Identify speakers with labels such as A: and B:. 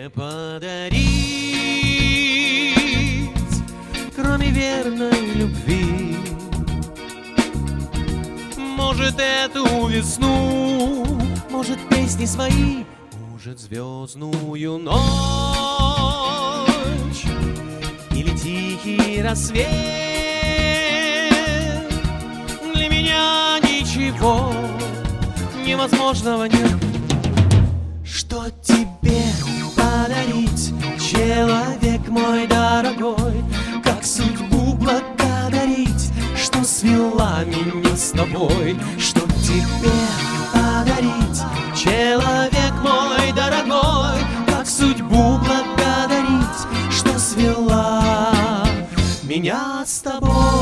A: мне подарить, кроме верной любви? Может, эту весну, может, песни свои, может, звездную ночь или тихий рассвет. Для меня ничего невозможного нет. Что тебе подарить, человек мой дорогой? Как судьбу благодарить, что свела меня с тобой? Что тебе подарить, человек мой дорогой? Как судьбу благодарить, что свела меня с тобой?